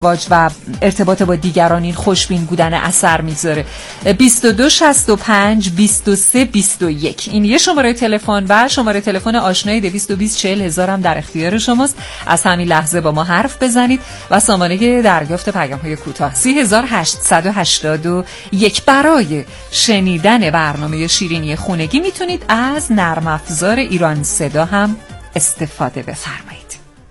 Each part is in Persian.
ازدواج و ارتباط با دیگران این خوشبین بودن اثر میذاره. 2265 23 21 این یه شماره تلفن و شماره تلفن آشنایی 220 40 000 هم در اختیار شماست. از همین لحظه با ما حرف بزنید و سامانه دریافت پیام‌های کوتاه 3881. برای شنیدن برنامه شیرینی خونگی میتونید از نرم افزار ایران صدا هم استفاده بفرمایید.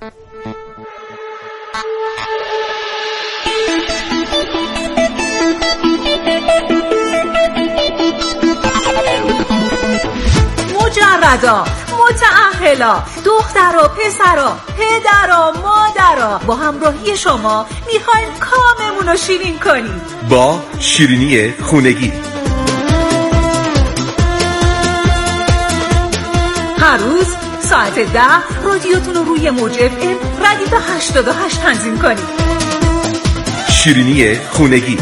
مجردا، متأهلا، دخترا، پسرا، پدرا، مادرا، با همراهی شما میخوایم کاممون رو شیرین کنیم با شیرینی خونگی. هر روز ساعت 10 رادیوتون رو روی موج FM ردیف 88 تنظیم کنید. شیرینی خونگی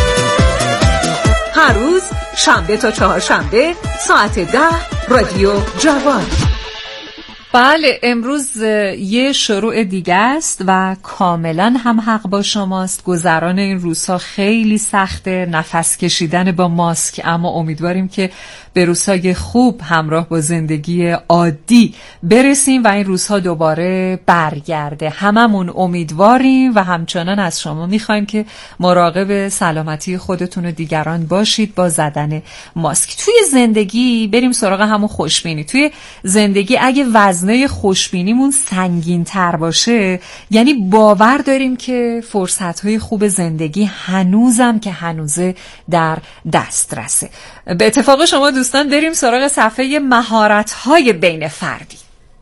هر روز شنبه تا چهارشنبه ساعت 10 رادیو جوان. بله، امروز یه شروع دیگه است و کاملا هم حق با شماست. گذران این روزها خیلی سخته، نفس کشیدن با ماسک، اما امیدواریم که به روزهای خوب همراه با زندگی عادی برسیم و این روزها دوباره برگرده. هممون امیدواریم و همچنان از شما میخوایم که مراقب سلامتی خودتون و دیگران باشید با زدن ماسک. توی زندگی بریم سراغ همون خوشبینی. توی زندگی اگه وزنه خوشبینیمون سنگین تر باشه، یعنی باور داریم که فرصتهای خوب زندگی هنوزم که هنوزه در دسترسه. به اتفاق شما دوستان بریم سراغ صفحه مهارت‌های بین فردی.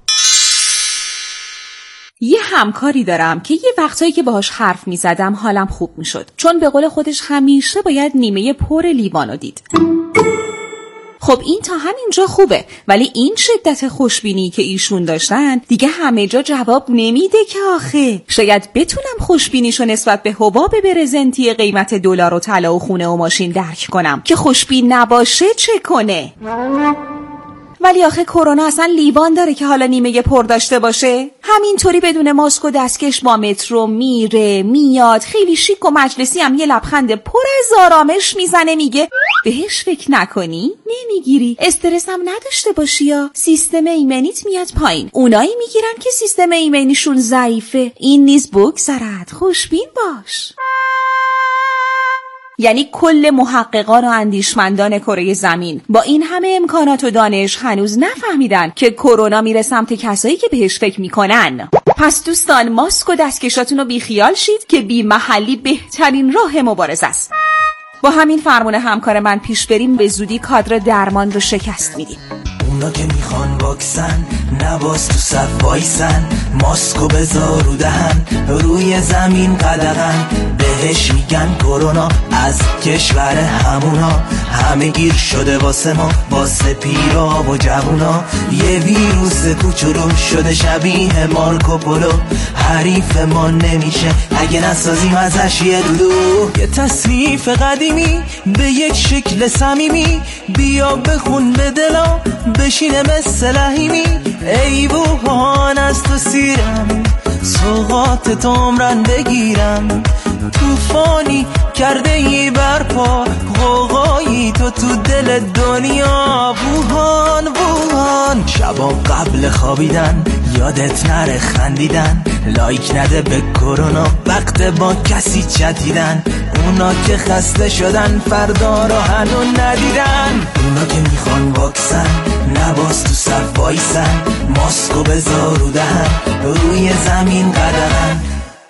یه همکاری دارم که یه وقتایی که باهاش حرف میزدم حالم خوب میشد، چون به قول خودش همیشه باید نیمه پر لیوانو دید. خب این تا همینجا خوبه، ولی این شدت خوشبینی که ایشون داشتن دیگه همه جا جواب نمیده که آخه. شاید بتونم خوشبینیشو نسبت به حباب برزنتی قیمت دلار و طلا و خونه و ماشین درک کنم که خوشبین نباشه چه کنه. ولی آخه کرونا اصلا لیوان داره که حالا نیمه پر داشته باشه؟ همینطوری بدون ماسک و دستکش با مترو میره میاد، خیلی شیک و مجلسی هم یه لبخند پر از آرامش میزنه، میگه بهش فکر نکنی نمیگیری، استرس هم نداشته باشی یا سیستم ایمنیت میاد پایین. اونایی میگیرن که سیستم ایمنیشون ضعیفه. این نیز بگذرد، خوشبین باش. یعنی کل محققان و اندیشمندان کره زمین با این همه امکانات و دانش هنوز نفهمیدن که کرونا میره سمت کسایی که بهش فکر میکنن. پس دوستان ماسک و دستکشاتون رو بیخیال شید که بی محلی بهترین راه مبارزه است. با همین فرمون همکار من پیش بریم، به زودی کادر درمان رو شکست میدیم. اونا که میخوان واکسن نباز تو صف وایسن، ماسکو بذار رو دهن روی زمین قدغن، بهش میگن کرونا از کشور همونا، همه گیر شده واسه ما واسه پیرا و جوونا، یه ویروس کوچولو شده شبیه مارکوپولو، حریف ما نمیشه اگه نسازیم ازش یه دودو. یه تصنیف قدیمی به یک شکل صمیمی، بیا بخون به دلا بشینه مثل لحیمی، ای بوهان از تو سیرم سوغات تو عمرن بگیرم، توفانی کرده ای برپا غوغایی تو دل دنیا. ووهان ووهان شبا قبل خوابیدن یادت نره خندیدن، لایک نده به کرونا وقت با کسی چتیدن، اونا که خسته شدن فردا رو هنو ندیدن، اونا که میخوان واکسن نباز تو صف وایسن، ماسکو بذار رو دهن روی زمین قدغن.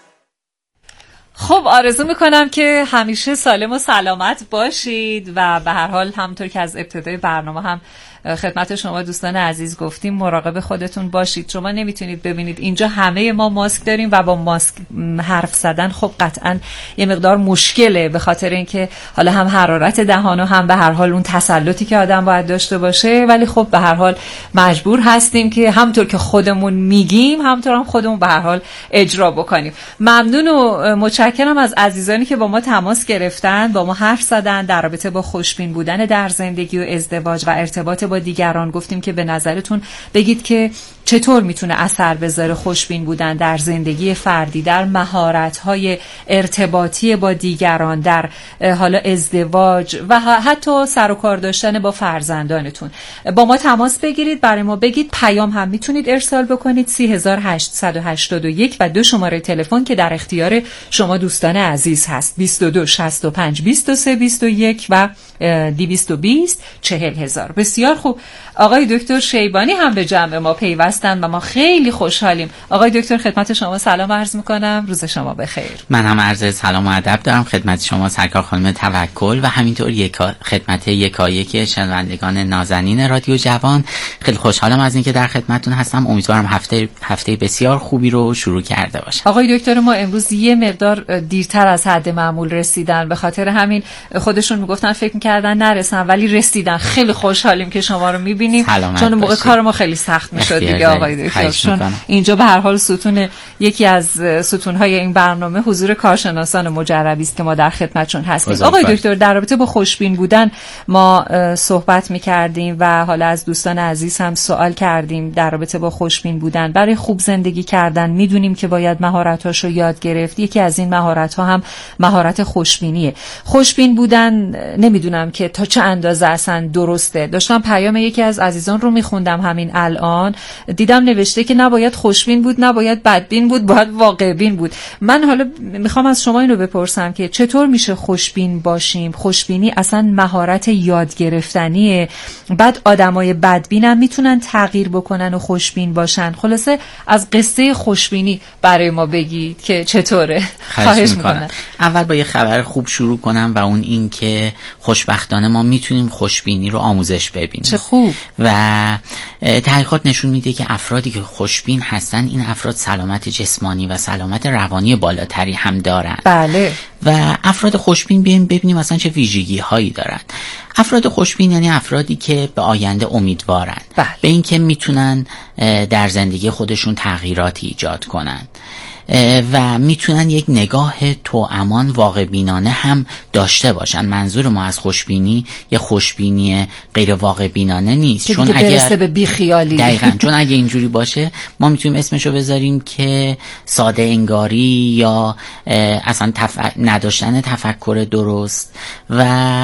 خب آرزو میکنم که همیشه سالم و سلامت باشید و به هر حال همونطور که از ابتدای برنامه هم خدمت شما دوستان عزیز گفتیم مراقب خودتون باشید. شما نمیتونید ببینید اینجا همه ما ماسک داریم و با ماسک حرف زدن خب قطعا یه مقدار مشکله، به خاطر اینکه حالا هم حرارت دهان و هم به هر حال اون تسلطی که آدم باید داشته باشه، ولی خب به هر حال مجبور هستیم که همونطور که خودمون میگیم همونطور هم خودمون به هر حال اجرا بکنیم. ممنون و متشکرم از عزیزانی که با ما تماس گرفتن، با ما حرف زدن در رابطه با خوشبین بودن در زندگی و ازدواج و ارتباط با دیگران. گفتیم که به نظرتون بگید که چطور میتونه اثر بذاره خوشبین بودن در زندگی فردی، در مهارت‌های ارتباطی با دیگران، در حالا ازدواج و حتی سر و کار داشتن با فرزندانتون. با ما تماس بگیرید، برای ما بگید، پیام هم میتونید ارسال بکنید 3881 و 2 شماره تلفن که در اختیار شما دوستان عزیز هست 22 65 23 21 و 220 40000. بسیار خوب، آقای دکتر شیبانی هم به جمع ما پیوستن و ما خیلی خوشحالیم. آقای دکتر خدمت شما سلام عرض میکنم، روز شما بخیر. من هم عرض سلام و ادب دارم خدمت شما سرکار خانم توکل و همینطور خدمت یکایک شنوندگان نازنین رادیو جوان. خیلی خوشحالم از اینکه در خدمتتون هستم. امیدوارم هفته بسیار خوبی رو شروع کرده باشم. آقای دکتر ما امروز یه مقدار دیرتر از حد معمول رسیدن، به خاطر همین خودشون میگفتن فکر می‌کردن نرسن ولی رسیدن. خیلی خوشحالیم که شما رو می‌بینیم، چون موقع کار ما خیلی سخت می‌شد دیگه آقای دکتر، چون اینجا به هر حال یکی از ستون‌های این برنامه حضور کارشناسان مجربی است که ما در خدمتشون هستیم. آقای دکتر در رابطه با خوشبین بودن ما صحبت می‌کردیم و حالا از دوستان عزیز هم سوال کردیم در رابطه با خوشبین بودن. برای خوب زندگی کردن می‌دونیم که باید مهارت‌هاشو یاد گرفت. یکی از این مهارت‌ها هم مهارت خوشبینیه. خوشبین بودن نمیدونم که تا چه اندازه اصلا درسته. داشتم پیام یکی از عزیزان رو میخوندم همین الان، دیدم نوشته که نباید خوشبین بود، نباید بدبین بود، باید واقع‌بین بود. من حالا میخوام از شما اینو بپرسم که چطور میشه خوشبین باشیم؟ خوشبینی اصلا مهارت یاد گرفتنیه. بعد آدمای بدبین هم میتونن تغییر بکنن و خوشبین باشن. خلاصه از قصه خوشبینی برای ما بگید که چطوره. خواهش میکنم. اول با یه خبر خوب شروع کنم و اون این که خوشبختانه ما میتونیم خوشبینی رو آموزش ببینیم. چه خوب. و تحقیقات نشون میده که افرادی که خوشبین هستن این افراد سلامت جسمانی و سلامت روانی بالاتری هم دارن. بله. و افراد خوشبین ببینیم اصلا چه ویژگی هایی دارن. افراد خوشبین یعنی افرادی که به آینده امیدوارن، به این که میتونن در زندگی خودشون تغییراتی ایجاد کنن و میتونن یک نگاه توامان واقع بینانه هم داشته باشن. منظور ما از خوشبینی یه خوشبینی غیر واقع بینانه نیست، چون اگه برسه به بیخیالی. دقیقاً، چون اگه اینجوری باشه ما میتونیم اسمشو بذاریم که ساده انگاری یا اصلا نداشتن تفکر درست. و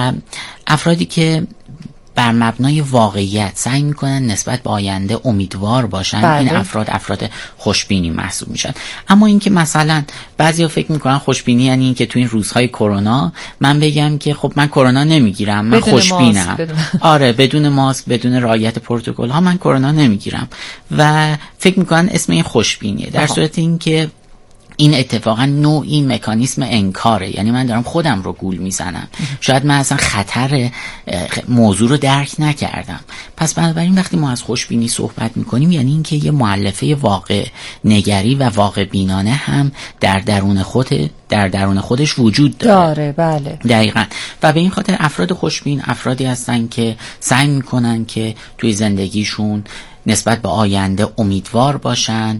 افرادی که بر مبنای واقعیت سعی میکنن نسبت به آینده امیدوار باشن، بله. این افراد خوشبینی محسوب میشن. اما اینکه مثلا بعضیا فکر میکنن خوشبینی یعنی این که تو این روزهای کرونا من بگم که خب من کرونا نمیگیرم، من خوشبینم. آره، بدون ماسک، بدون رعایت پروتکل ها من کرونا نمیگیرم و فکر میکنن اسم این خوشبینیه، در صورت اینکه این اتفاقا نوعی مکانیسم انکاره. یعنی من دارم خودم رو گول میزنم، شاید من اصلا خطر موضوع رو درک نکردم. پس بنابراین وقتی ما از خوشبینی صحبت میکنیم یعنی اینکه یه مؤلفه واقع نگری و واقع بینانه هم در درون خودش وجود داره. بله. دقیقاً. و به این خاطر افراد خوشبین افرادی هستن که سعی میکنن که توی زندگیشون نسبت به آینده امیدوار باشن،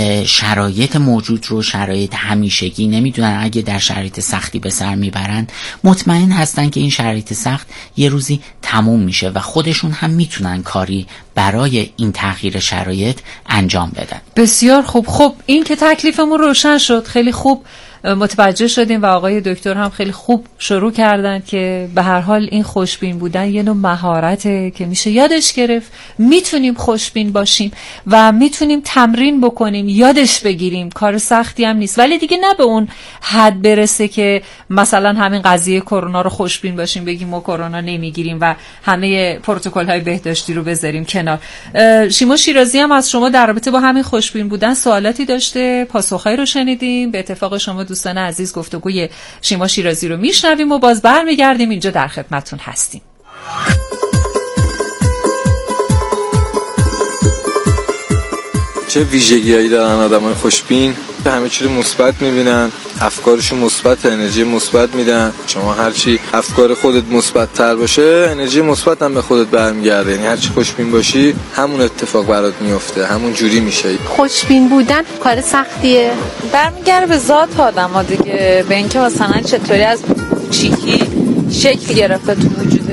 شرایط موجود رو شرایط همیشگی نمیدونن، اگه در شرایط سختی به سر میبرن مطمئن هستن که این شرایط سخت یه روزی تموم میشه و خودشون هم میتونن کاری برای این تغییر شرایط انجام بدن. بسیار خوب. خب این که تکلیفمون روشن شد، خیلی خوب متوجه شدیم و آقای دکتر هم خیلی خوب شروع کردن که به هر حال این خوشبین بودن یه نوع مهارته که میشه یادش گرفت. میتونیم خوشبین باشیم و میتونیم تمرین بکنیم، یادش بگیریم. کار سختی هم نیست، ولی دیگه نه به اون حد برسه که مثلا همین قضیه کرونا رو خوشبین باشیم، بگیم ما کرونا نمیگیریم و همه پروتکل‌های بهداشتی رو بذاریم کنار. شیما شیرازی هم از شما در رابطه با همین خوشبین بودن سوالاتی داشته، پاسخایی رو شنیدیم. به اتفاق شما دوستان عزیز گفتگوی شیما شیرازی رو میشنویم و باز برمیگردیم اینجا در خدمتتون هستیم. چه ویژگی‌هایی دارن آدمای خوشبین؟ همه چی رو مثبت می‌بینن، افکارشون مثبت، انرژی مثبت میدن. شما هرچی افکار خودت مثبت‌تر باشه، انرژی مثبت هم به خودت برمیگرده. یعنی هرچی خوشبین باشی، همون اتفاق برات میفته، همون جوری میشه. خوشبین بودن کار سختیه. برمیگرده به ذات آدم‌ها دیگه، به اینکه مثلا چطوری از کوچیکی شکل گرفته تو وجودش.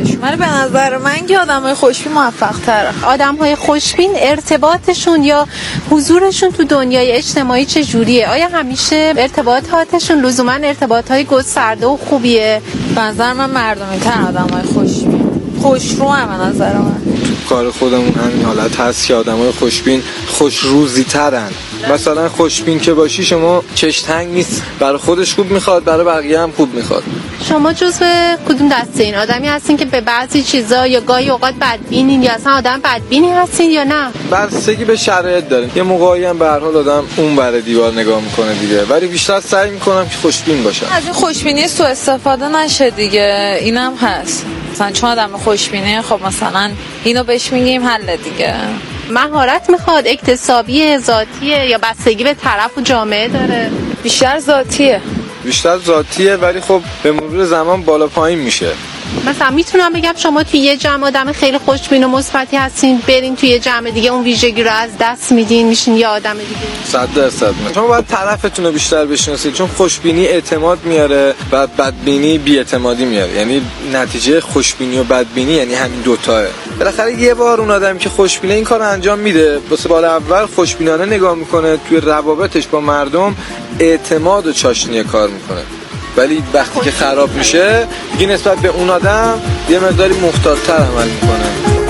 خوشبینشون. ولی به نظر من که آدمای خوشبین موفق تره. آدمهای خوشبین ارتباطشون یا حضورشون تو دنیای اجتماعی چه جوریه؟ آیا همیشه ارتباطاتشون لزوما ارتباطهای گسترده و خوبیه؟ به نظر من مردمی تر آدمای خوشبین خوشرو هم به نظر من. کار خودمون همین حالت هست که آدمای خوشبین خوشروزی ترن. مثلا خوشبین که باشی شما چش تنگ نیست، برای خودش خوب میخواد، برای بقیه هم خوب میخواد. شما جزو کدوم دسته این آدمی هستین که به بعضی چیزا یا گاهی اوقات بدبینین یا اصلا آدم بدبینی هستین یا نه؟ بستگی به شرایط داره. یه موقعی هم به هر حال آدم اون بره دیوار نگاه میکنه دیگه، ولی بیشتر سعی میکنم که خوشبین باشم. از این خوشبینی سوء استفاده نشه دیگه، اینم هست. مثلا چون آدم خوشبینه خب مثلا اینو بهش میگیم حل دیگه. مهارت میخواد، اکتسابیه، ذاتیه یا بستگی به طرف و جامعه داره؟ بیشتر ذاتیه ولی خب به مرور زمان بالا پایین میشه. مثلا میتونم بگم شما توی یه جمع آدم خیلی خوشبین و مثبتی هستین، برین توی یه جمع دیگه اون ویژگی رو از دست میدین، میشین یه آدم دیگه. 100%. شما باید طرفتون رو بیشتر بشناسید، چون خوشبینی اعتماد میاره و بدبینی بی‌اعتمادی میاره. یعنی نتیجه خوشبینی و بدبینی یعنی همین دوتاه. بالاخره یه بار اون آدمی که خوشبینه این کارو انجام میده، واسه بار اول خوشبینانه نگاه میکنه، توی روابطش با مردم اعتماد و چاشنی کار میکنه. ولی وقتی که خراب میشه دیگه نسبت به اون آدم یه مقداری محتاط‌تر عمل میکنه.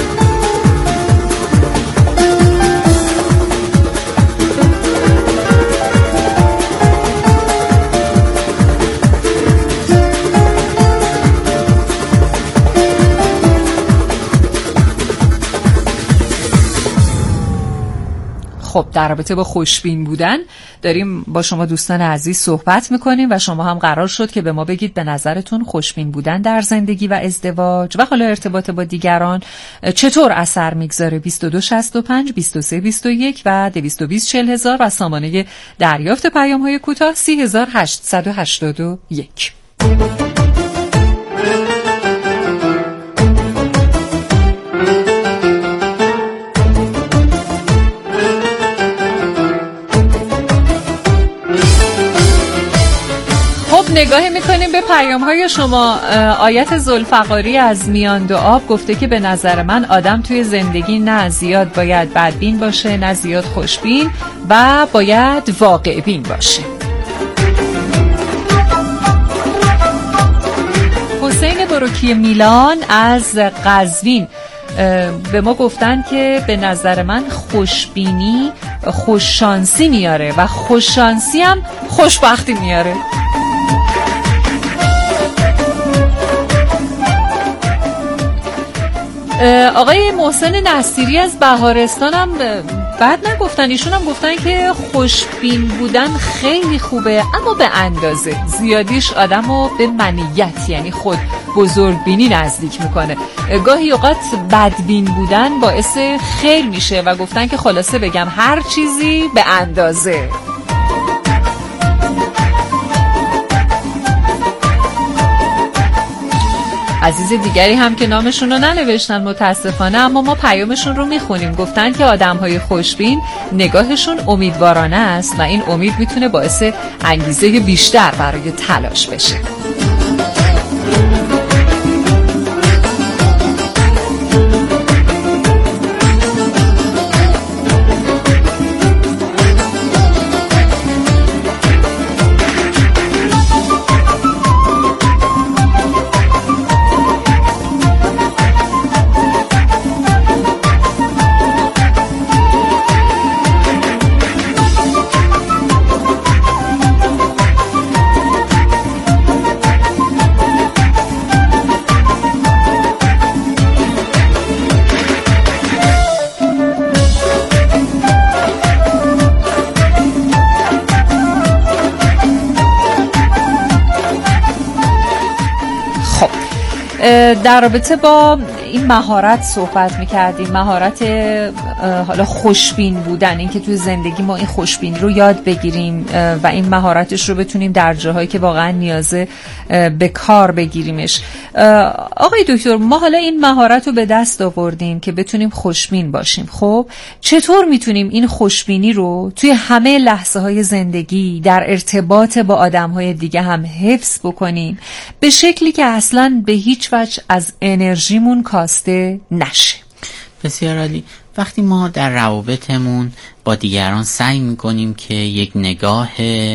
خب در رابطه با خوشبین بودن داریم با شما دوستان عزیز صحبت میکنیم و شما هم قرار شد که به ما بگید به نظرتون خوشبین بودن در زندگی و ازدواج و حالا ارتباط با دیگران چطور اثر میگذاره. 2265 2321 و 220 و سامانه دریافت پیام‌های کوتاه 3881. نگاهی میکنیم به پیام‌های شما. آیت ذوالفقاری از میان دو آب گفته که به نظر من آدم توی زندگی نه زیاد باید بدبین باشه نه زیاد خوشبین و باید واقع بین باشه. حسین بروکی میلان از قزوین به ما گفتن که به نظر من خوشبینی خوششانسی میاره و خوششانسی هم خوشبختی میاره. آقای محسن نصیری از بهارستان هم بعد نگفتن، ایشون هم گفتن که خوشبین بودن خیلی خوبه اما به اندازه، زیادیش آدمو به منیت یعنی خود بزرگبینی نزدیک میکنه. گاهی اوقات بدبین بودن باعث خیر میشه و گفتن که خلاصه بگم هر چیزی به اندازه. عزیز دیگری هم که نامشون رو ننوشتن متاسفانه، اما ما پیامشون رو میخونیم. گفتن که آدم‌های خوشبین نگاهشون امیدوارانه است و این امید میتونه باعث انگیزه بیشتر برای تلاش بشه. در رابطه با این مهارت صحبت میکردیم، مهارت حالا خوشبین بودن، این که توی زندگی ما این خوشبینی رو یاد بگیریم و این مهارتش رو بتونیم در جاهایی که واقعا نیازه به کار بگیریمش. آقای دکتر، ما حالا این مهارت رو به دست آوردیم که بتونیم خوشبین باشیم. خب چطور میتونیم این خوشبینی رو توی همه لحظه های زندگی در ارتباط با آدم های دیگه هم حفظ بکنیم به شکلی که اصلاً به هیچ وجه از انرژیمون کاسته نشه؟ بسیار عالی. وقتی ما در روابطمون با دیگران سعی میکنیم که یک نگاه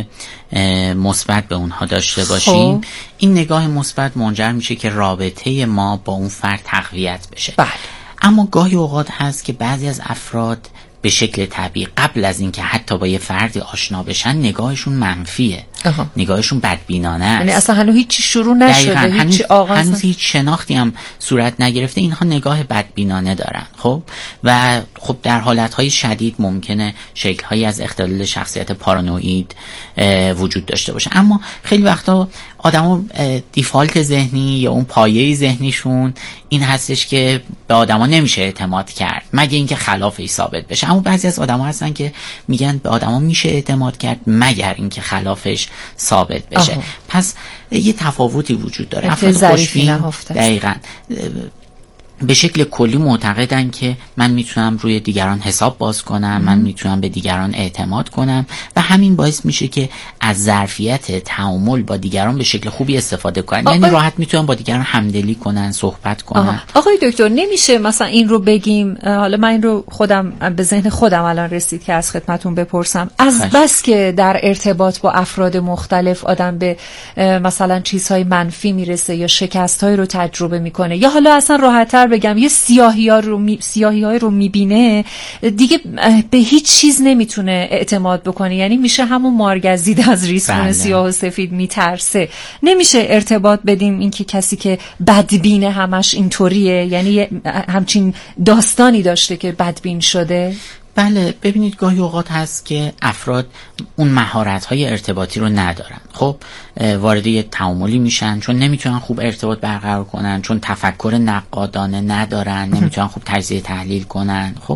مثبت به اونها داشته باشیم، این نگاه مثبت منجر میشه که رابطه ما با اون فرد تقویت بشه. بله. اما گاهی اوقات هست که بعضی از افراد به شکل طبیعی قبل از اینکه حتی با یه فردی آشنا بشن نگاهشون منفیه، نگاهشون بدبینانه است. یعنی اصلا هنوز هیچی شروع نشده، هیچی آغاز هنوز هیچ شناختی هم صورت نگرفته، اینها نگاه بدبینانه دارن. خب و خب در حالتهای شدید ممکنه شکل‌هایی از اختلال شخصیت پارانوید وجود داشته باشه. اما خیلی وقتا آدما دیفالت ذهنی یا اون پایه ذهنیشون این هستش که به آدما نمیشه اعتماد کرد مگه اینکه خلافش ثابت بشه. اما بعضی از آدما هستن که میگن به آدما میشه اعتماد کرد مگر اینکه خلافش ثابت بشه. پس یه تفاوتی وجود داره. افراد خوشبین دقیقاً به شکل کلی معتقدن که من میتونم روی دیگران حساب باز کنم، من میتونم به دیگران اعتماد کنم و همین باعث میشه که از ظرفیت تعامل با دیگران به شکل خوبی استفاده کنن. یعنی راحت میتونن با دیگران همدلی کنن، صحبت کنن. آقای دکتر، نمیشه مثلا این رو بگیم، حالا من این رو خودم به ذهن خودم الان رسید که از خدمتون بپرسم، از بس که در ارتباط با افراد مختلف آدم به مثلا چیزهای منفی میرسه یا شکست‌های رو تجربه میکنه، یا حالا اصلا راحت‌تر بگم یه سیاهی‌های رو میبینه، دیگه به هیچ چیز نمیتونه اعتماد بکنه. یعنی میشه همون مارگزید از ریسمون سیاه و سفید میترسه. نمیشه ارتباط بدیم این که کسی که بدبینه همش اینطوریه، یعنی همچین داستانی داشته که بدبین شده. بله، ببینید گاهی اوقات هست که افراد اون مهارت‌های ارتباطی رو ندارن. خب وارد یه تعاملی میشن چون نمیتونن خوب ارتباط برقرار کنن، چون تفکر نقادانه ندارن، نمیتونن خوب تجزیه تحلیل کنن. خب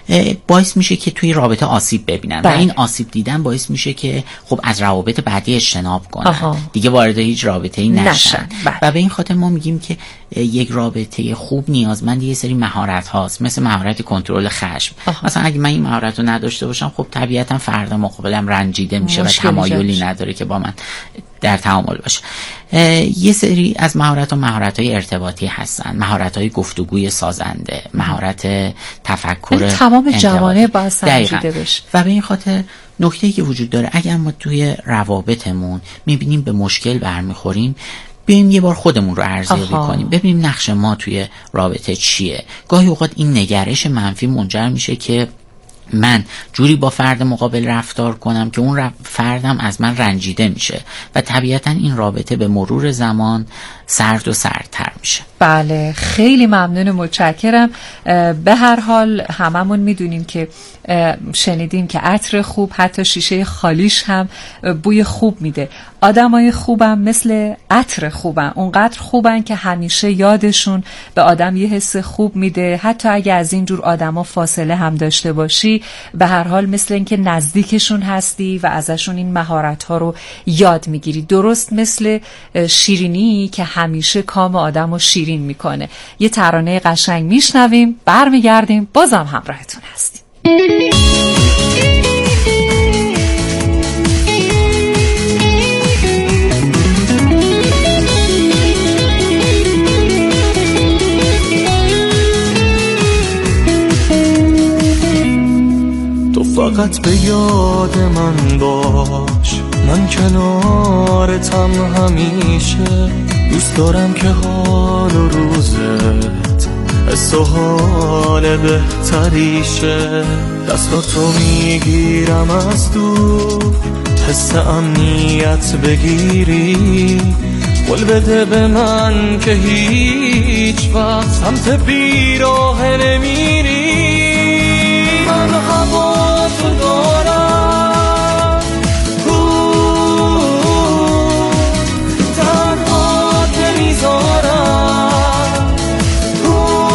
باعث میشه که توی رابطه آسیب ببینن و این آسیب دیدن باعث میشه که خب از روابط بعدی اجتناب کنن، دیگه وارد هیچ رابطه‌ای نشن. و به این خاطر ما میگیم که یک رابطه خوب نیازمند یه سری مهارت هاست، مثل مهارت کنترل خشم. مثلا اگه من این مهارت رو نداشته باشم، خب طبیعتا فرد مقابلم رنجیده میشه و تمایلی نداره که با من در تعامل باشه. یه سری از مهارت‌های ارتباطی هستن، مهارت‌های گفتگوی سازنده، مهارت تفکر، تمام جوانب باید سنجیده بشه. و به این خاطر نکته‌ای که وجود داره، اگر ما توی روابطمون می‌بینیم به مشکل برمیخوریم، بیایم یه بار خودمون رو ارزیابی کنیم، ببینیم نقش ما توی رابطه چیه. گاهی اوقات این نگرش منفی منجر میشه که من جوری با فرد مقابل رفتار کنم که اون فردم از من رنجیده میشه و طبیعتا این رابطه به مرور زمان سرد و سردتر میشه. بله، خیلی ممنون، متشکرم. به هر حال هممون میدونیم که شنیدیم که عطر خوب حتی شیشه خالیش هم بوی خوب میده. آدمای خوبم مثل عطر خوبن، اونقدر خوبن که همیشه یادشون به آدم یه حس خوب میده، حتی اگه از این جور آدما فاصله هم داشته باشی، به هر حال مثل اینکه نزدیکشون هستی و ازشون این مهارت‌ها رو یاد میگیری. درست مثل شیرینی که همیشه کام آدمو شیرین میکنه. یه ترانه قشنگ میشنویم، برمیگردیم، بازم همراهتون هستیم. تو فقط به یاد من باش، من کنارتم همیشه، دوست دارم که حال و روزت حس و حال بهتریشه، دستاتو میگیرم از دور، حس امنیت بگیری، قول بده به من که هیچ وقت سمت بیراه نمیری. من هوا تو دارم، تنها نمیذارم،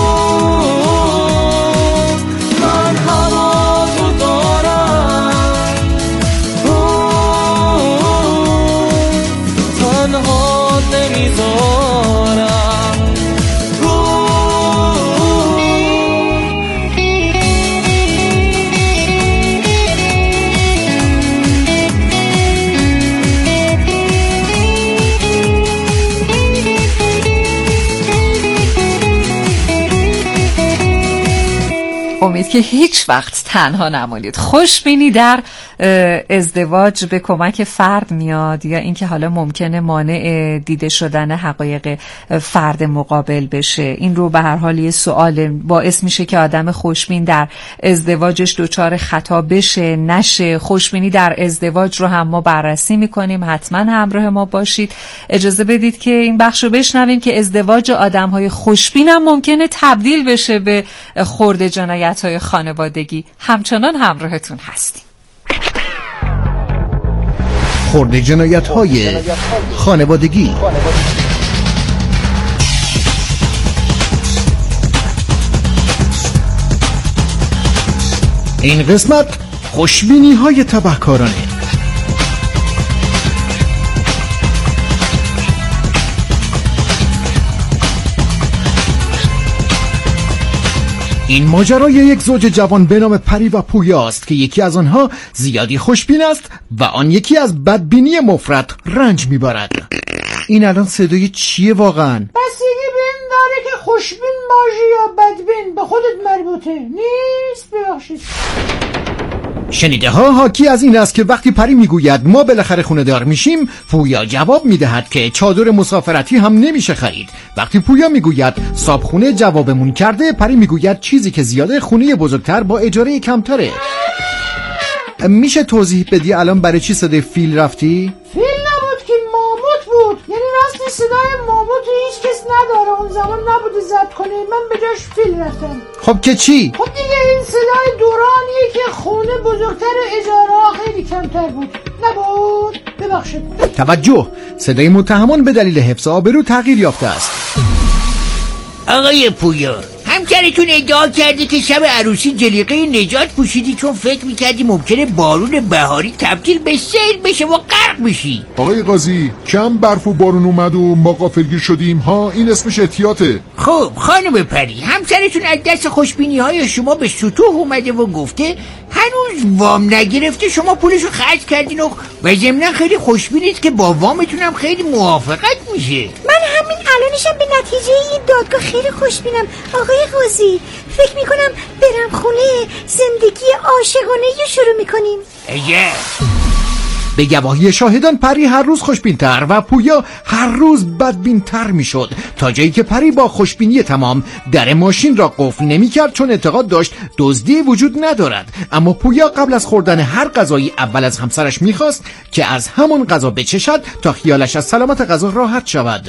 میذارم. امید که هیچ وقت تنها نمانید. خوشبینی در ازدواج به کمک فرد میاد یا اینکه حالا ممکنه مانع دیده شدن حقایق فرد مقابل بشه. این رو به هر حال یه سوال باعث میشه که آدم خوشبین در ازدواجش دچار خطا بشه نشه. خوشبینی در ازدواج رو هم ما بررسی میکنیم، حتما همراه ما باشید. اجازه بدید که این بخش رو بشنویم که ازدواج آدم‌های خوشبین هم ممکنه تبدیل بشه به خرد جنایت‌های خانوادگی. همچنان همراهتون هستیم. خرد جنایت‌های خانوادگی. این قسمت خوشبینی‌های تبهکارانه. این ماجرای یک زوج جوان به نام پری و پویا است که یکی از آنها زیادی خوشبین است و آن یکی از بدبینی مفرط رنج میبرد. این الان صدای چیه واقعا؟ بستگی به این داره که خوشبین باشی یا بدبین، به خودت مربوطه نیست. ببخشید. شنیده ها حاکی از این است که وقتی پری میگوید ما بالاخره خونه دار میشیم، پویا جواب میدهد که چادر مسافرتی هم نمیشه خرید. وقتی پویا میگوید صابخونه جوابمون کرده، پری میگوید چیزی که زیاده خونه بزرگتر با اجاره کمتره. میشه توضیح بدی الان برای چی صدای فیل رفتی؟ فیل نبود که ماموت بود. یعنی راستی صدای ماموت هیچ کس نداره، اون زمان نبوده ضبط کنه، من به جاش فیل رفتم. خب که چی؟ خب دیگه این صدای دورانیه که خونه بزرگتر اجاره خیلی کمتر بود. نبود؟ ببخشید. توجه، صدای متهمان به دلیل حفظ آبرو تغییر یافته است. آقای پویا، همسرتون ادعا کرده که شب عروسی جلیقه نجات پوشیدی چون فکر میکردی ممکنه بارون بهاری تبدیل به سیل بشه و غرق بشی. آقای قاضی، کم برف و بارون اومد و ما غافلگیر شدیم ها، این اسمش احتیاطه. خب خانم پری، همسرتون از دست خوشبینی های شما به سطوح اومده و گفته هنوز وام نگرفته، شما پولشو خرج کردین و ضمناً خیلی خوشبینید که با وامتون هم خیلی موافقت میشه. من همین الانشم به نتیجه این دادگاه خیلی خوشبینم. آقای قاضی، فکر میکنم برم خونه زندگی عاشقانه رو شروع میکنیم. به گواهی شاهدان پری هر روز خوشبین‌تر و پویا هر روز بدبین‌تر میشد، تا جایی که پری با خوشبینی تمام در ماشین را قفل نمی‌کرد چون اعتقاد داشت دزدی وجود ندارد. اما پویا قبل از خوردن هر غذایی اول از همسرش می‌خواست که از همون غذا بچشد تا خیالش از سلامت غذا راحت شود.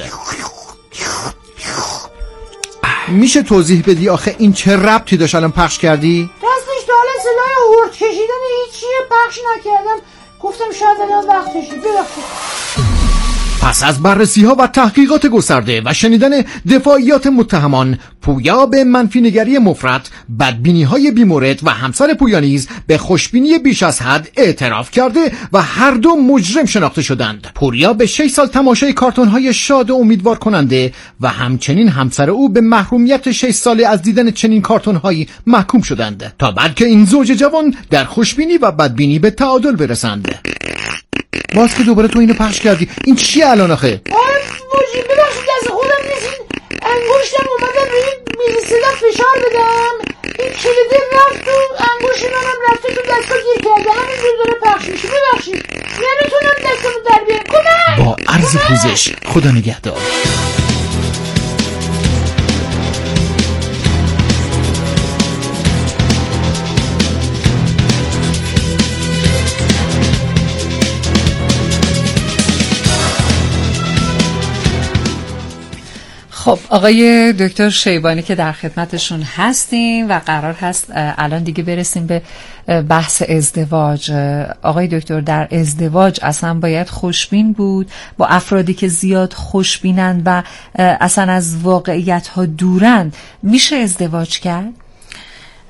میشه توضیح بدی آخه این چه ربطی داشت الان پخش کردی؟ راستش تا حالا صدای هورد کشیدن هیچی پخش نکردم، گفتم شاید الان وقتشه. ببخشید. پس از بررسی‌ها و تحقیقات گسترده و شنیدن دفاعیات متهمان، پویا به منفی‌نگری مفرط، بدبینی‌های بی‌مورد و همسر پویا نیز به خوشبینی بیش از حد اعتراف کرده و هر دو مجرم شناخته شدند. پویا به 6 سال تماشای کارتون‌های شاد و امیدوار کننده و همچنین همسر او به محرومیت 6 ساله از دیدن چنین کارتون‌هایی محکوم شدند تا بلکه این زوج جوان در خوشبینی و بدبینی به تعادل برسند. باز که دوباره تو اینو پخش کردی، این چیه الان آخه؟ ببخشید دست خودم نیست، انگشتم اومدم به این میزیسیده فشار بدم، این کلیده رفت تو انگشت منم رفته تو دستا گیر کرده، همین داره پخش میشه. ببخشید نمیتونم دستمو در بیارم. کمک! با عرض پوزش، خدا نگهدار. خب آقای دکتر شیبانی که در خدمتشون هستیم و قرار هست الان دیگه برسیم به بحث ازدواج. آقای دکتر، در ازدواج اصلا باید خوشبین بود با افرادی که زیاد خوشبینند و اصلا از واقعیت ها دورند؟ میشه ازدواج کرد؟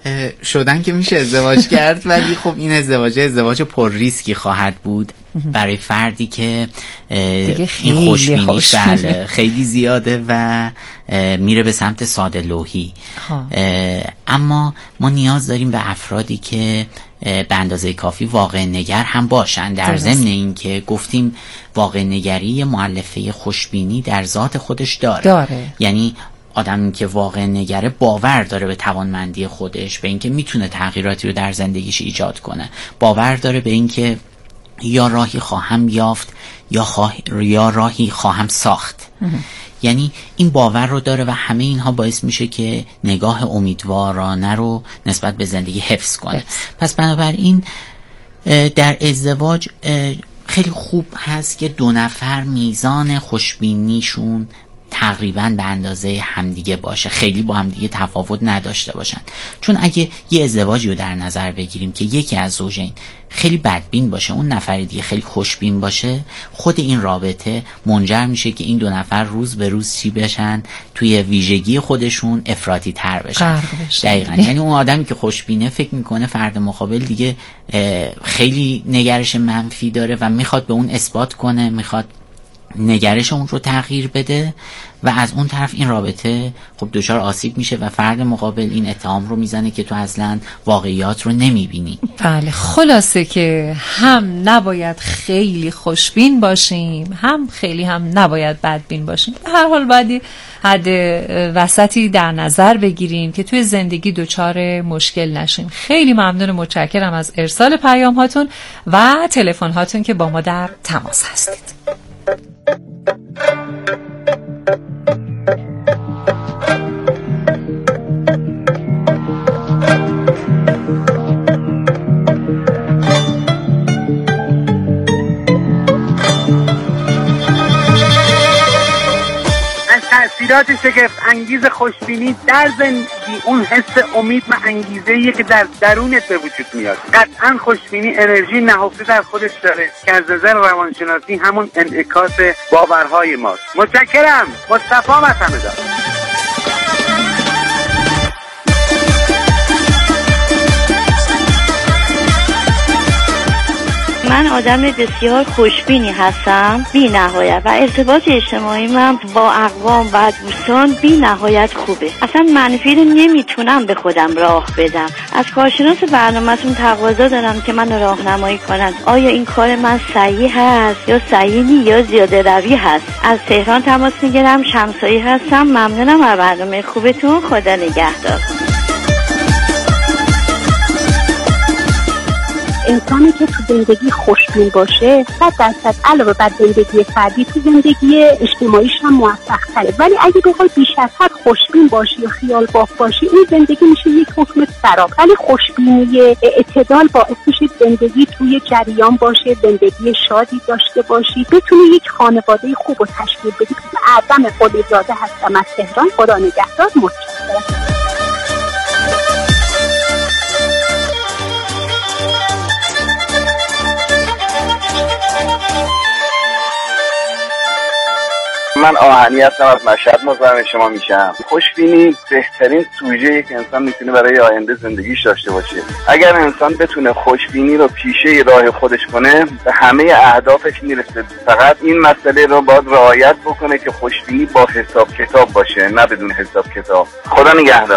شدن که میشه ازدواج کرد، ولی خب این ازدواج پر ریسکی خواهد بود برای فردی که این خوشبینیش خیلی زیاده و میره به سمت ساده لوحی. اما ما نیاز داریم به افرادی که به اندازه کافی واقع نگر هم باشن. در ضمن این که گفتیم واقع نگری مؤلفه خوشبینی در ذات خودش داره. یعنی آدمی که واقع نگره باور داره به توانمندی خودش، به اینکه میتونه تغییراتی رو در زندگیش ایجاد کنه، باور داره به اینکه یا راهی خواهم یافت یا راهی خواهم ساخت. یعنی این باور رو داره و همه اینها باعث میشه که نگاه امیدوارانه رو نسبت به زندگی حفظ کنه. پس بنابراین در ازدواج خیلی خوب هست که دو نفر میزان خوشبینیشون تقریبا به اندازه همدیگه باشه، خیلی با همدیگه تفاوت نداشته باشن. چون اگه یه ازدواجی رو در نظر بگیریم که یکی از زوجین خیلی بدبین باشه، اون نفر دیگه خیلی خوشبین باشه، خود این رابطه منجر میشه که این دو نفر روز به روز چی بشن؟ توی ویژگی خودشون افراطی تر بشن. دقیقاً. یعنی اون آدمی که خوشبینه فکر میکنه فرد مقابل دیگه خیلی نگرش منفی داره و میخواد به اون اثبات کنه، میخواد نگرش اون رو تغییر بده و از اون طرف این رابطه خب دچار آسیب میشه و فرد مقابل این اتهام رو میزنه که تو اصلا واقعیات رو نمیبینی. بله، خلاصه که هم نباید خیلی خوشبین باشیم، هم خیلی هم نباید بدبین باشیم. به هر حال باید حد وسطی در نظر بگیریم که توی زندگی دچار مشکل نشیم. خیلی ممنون و متشکرم از ارسال پیام هاتون و تلفن هاتون که با ما در تماس هستید. تأثیرات شگفت انگیز خوشبینی در زندگی اون حس امید و انگیزه‌ایه که در درونت به وجود میاد. قطعاً خوشبینی انرژی نهفته در خودش داره که از نظر روانشناسی همون انعکاس باورهای ماست. متشکرم. مصطفی مصمدار. من آدم بسیار خوشبینی هستم بی نهایت و ارتباط اجتماعی من با اقوام و دوستان بی نهایت خوبه. اصلا منفی رو نمیتونم به خودم راه بدم. از کارشناس برنامه‌تون تقاضا دارم که من راهنمایی کنن آیا این کار من صحیح هست یا صحیح نی یا زیاده روی هست. از تهران تماس میگیرم. شمسایی هستم. ممنونم از برنامه خوبتون. خدا نگهدار. انسانی که تو زندگی خوشبین باشه 100% علاوه بر زندگی فردی تو زندگی اجتماعیش هم موفق تره. ولی اگه بخوای بیش از حد خوشبین باشی یا خیال باف باشی این زندگی میشه یک حکم سراب. ولی خوشبینی اعتدال باعث میشه زندگی توی جریان باشه، زندگی شادی داشته باشی، بتونی یک خانواده خوب رو تشکیل بدی. اعظم قلیزاده هستم از تهران. خدا نگهدار. متشکرم. من آهنی هستم از مشهد مزاحم شما میشم. خوشبینی بهترین سوژه‌ای که انسان میتونه برای آینده زندگیش داشته باشه. اگر انسان بتونه خوشبینی رو پیشه راه خودش کنه به همه اهدافش میرسه. فقط این مسئله رو باید رعایت بکنه که خوشبینی با حساب کتاب باشه، نه بدون حساب کتاب. خدا نگهدار.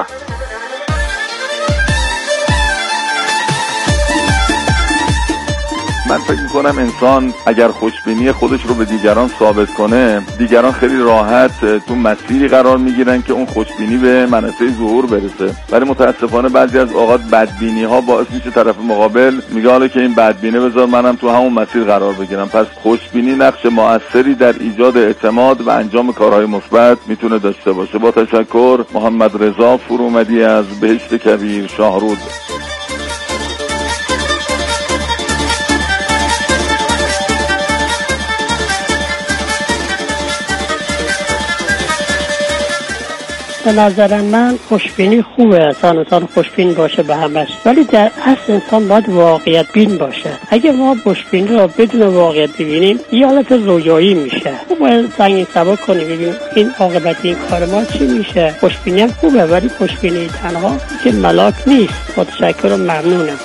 من فکر میکنم انسان اگر خوشبینی خودش رو به دیگران ثابت کنه، دیگران خیلی راحت تو مسیری قرار میگیرن که اون خوشبینی به منصه ظهور برسه. ولی متاسفانه بعضی از اوقات بدبینی ها باعث میشه طرف مقابل میگه حالا که این بدبینه بذار منم تو همون مسیر قرار بگیرم. پس خوشبینی نقش موثری در ایجاد اعتماد و انجام کارهای مثبت میتونه داشته باشه. با تشکر. محمد رضا فرومدی از بهشت کبیر، شاهرود. به نظر من خوشبینی خوبه، انسان خوشبین باشه به همش، ولی در اصل انسان باید واقعیت بین باشه. اگه ما خوشبینی رو بدون واقعیت ببینیم یه حالت رویایی میشه. باید سنگین سبا کنیم ببینیم این عاقبت این کار ما چی میشه. خوشبینی هم خوبه ولی خوشبینی تنها که ملاک نیست. متشکرم و ممنونم.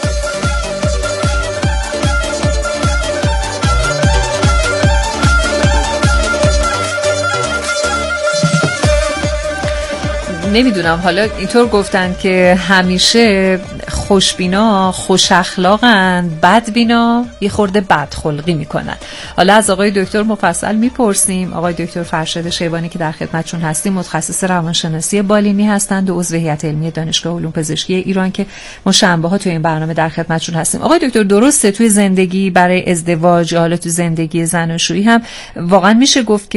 نمیدونم، حالا اینطور گفتن که همیشه خوشبینا خوش اخلاقن، بدبینا یه خورده بدخلقی میکنن. حالا از آقای دکتر مفصل میپرسیم. آقای دکتر فرشاد شیبانی که در خدمتشون هستیم متخصص روانشناسی بالینی هستند و عضو هیئت علمی دانشگاه علوم پزشکی ایران که ما شنبه‌ها تو این برنامه در خدمتشون هستیم. آقای دکتر درسته توی زندگی برای ازدواج، حالا تو زندگی زناشویی هم واقعا میشه گفت که